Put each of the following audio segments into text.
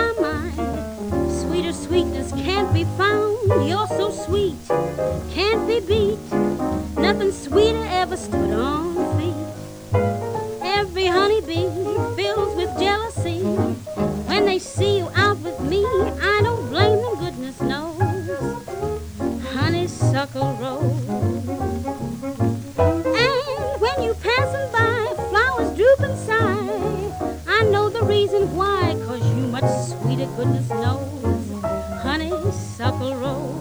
my mind. Sweeter sweetness can't be found. You're so sweet, can't be beat. Nothing sweeter ever stood on feet. Every honeybee fills with jealousy. When they see you out with me, I don't blame them, goodness knows. Honeysuckle rose. And when you passing by, flowers droop and sigh. I know the reason why, 'cause you much sweeter, goodness knows. Honeysuckle rose.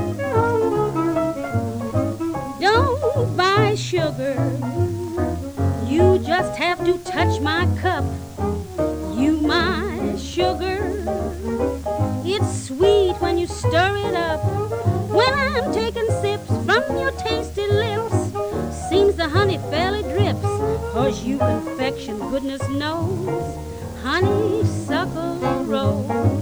Don't buy sugar, you just have to touch my cup. You my sugar, it's sweet when you stir it up. When I'm taking sips from your tasty lips, seems the honey fairly drips. 'Cause you confection, goodness knows, honeysuckle rose.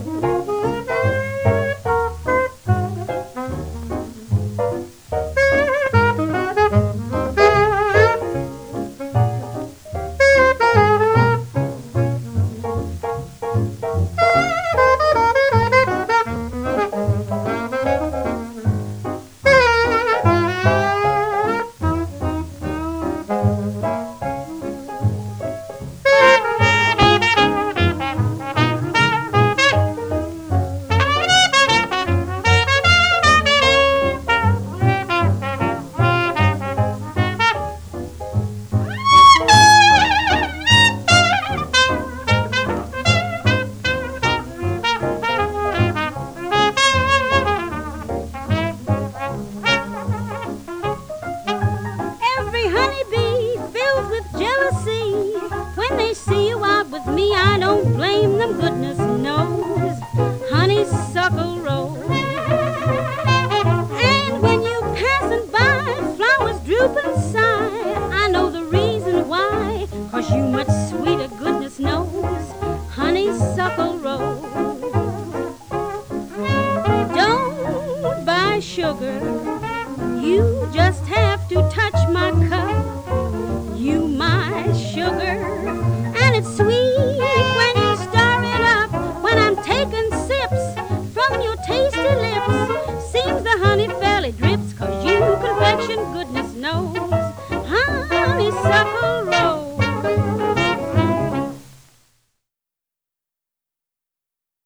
When they see you out with me, I don't blame them, goodness knows. Honeysuckle rose. And when you passing by, flowers droop and sigh. I know the reason why, 'cause you much sweeter, goodness knows. Honeysuckle rose. Don't buy sugar, you